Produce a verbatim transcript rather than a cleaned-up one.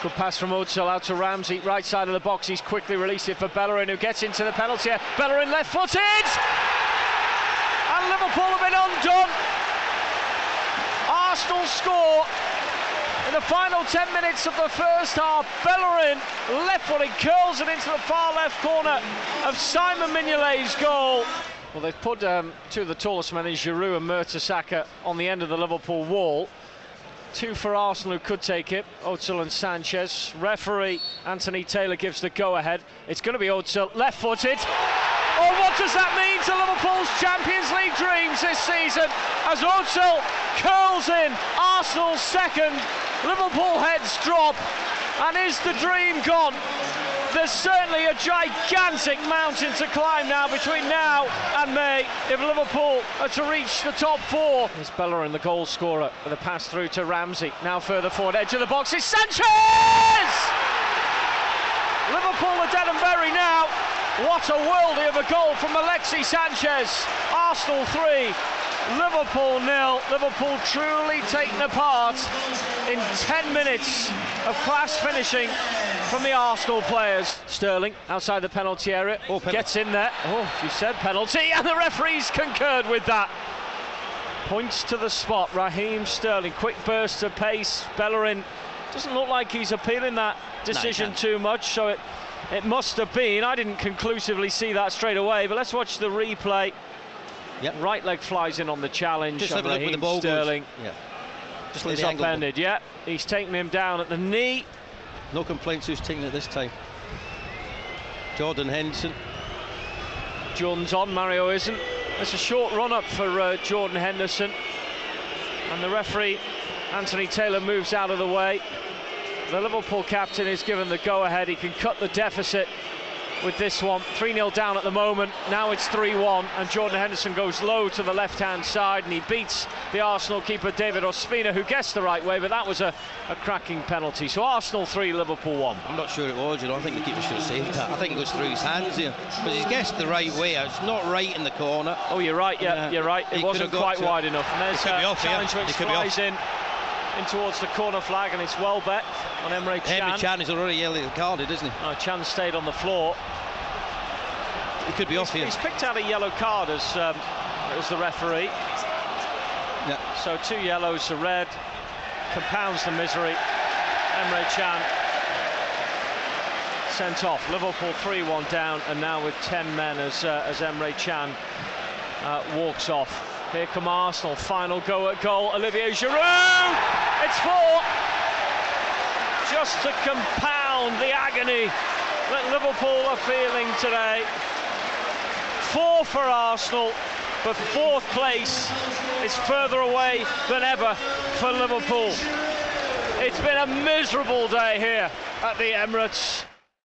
Good pass from Ozil out to Ramsey, right side of the box. He's quickly released it for Bellerin, who gets into the penalty area. Bellerin left-footed! And Liverpool have been undone. Arsenal score in the final ten minutes of the first half. Bellerin, left-footed, curls it into the far left corner of Simon Mignolet's goal. Well, they've put um, two of the tallest men in Giroud and Mertesacker on the end of the Liverpool wall. Two for Arsenal who could take it, Ozil and Sanchez. Referee Anthony Taylor gives the go-ahead. It's going to be Ozil, left-footed. Oh, what does that mean to Liverpool's Champions League dreams this season? As Ozil curls in, Arsenal's second, Liverpool heads drop, and is the dream gone? There's certainly a gigantic mountain to climb now between now and May if Liverpool are to reach the top four. There's Bellerin, the goal scorer, with a pass through to Ramsey. Now further forward, edge of the box is Sanchez! Liverpool are dead and buried now. What a worldie of a goal from Alexis Sanchez. Arsenal three, Liverpool nil. Liverpool truly taken apart in ten minutes of class finishing from the Arsenal players. Sterling outside the penalty area, oh, penalty. Gets in there. Oh, you said penalty, and the referees concurred with that. Points to the spot, Raheem Sterling. Quick burst of pace. Bellerin doesn't look like he's appealing that decision no, too much, so it it must have been. I didn't conclusively see that straight away, but let's watch the replay. Yep. Right leg flies in on the challenge. Just of Raheem the ball Sterling. Goes. Yeah. Just it's upended, yeah. He's taken him down at the knee. No complaints who's taking it this time. Jordan Henderson. Jordan's on, Mario isn't. It's a short run-up for uh, Jordan Henderson. And the referee, Anthony Taylor, moves out of the way. The Liverpool captain is given the go-ahead. He can cut the deficit with this one. three nil down at the moment. Now it's three one, and Jordan Henderson goes low to the left-hand side, and he beats the Arsenal keeper David Ospina, who guessed the right way, but that was a, a cracking penalty. So Arsenal three, Liverpool one. I'm not sure it was, you know. I think the keeper should have saved that. I think it goes through his hands here, but he's guessed the right way. It's not right in the corner. Oh, you're right, yeah, uh, you're right. It wasn't quite wide enough. And there's a off, challenge yeah. which flies in. In towards the corner flag, and it's Welbeck on Emre Can. Emre Can is already yellow carded, isn't he? Oh, Can stayed on the floor. He could be he's, off here. He's picked out a yellow card as, um, as the referee. Yeah. So two yellows, a red, compounds the misery. Emre Can sent off. Liverpool three one down, and now with ten men as, uh, as Emre Can uh, walks off. Here come Arsenal, final go at goal, Olivier Giroud! It's four! Just to compound the agony that Liverpool are feeling today. Four for Arsenal, but fourth place is further away than ever for Liverpool. It's been a miserable day here at the Emirates.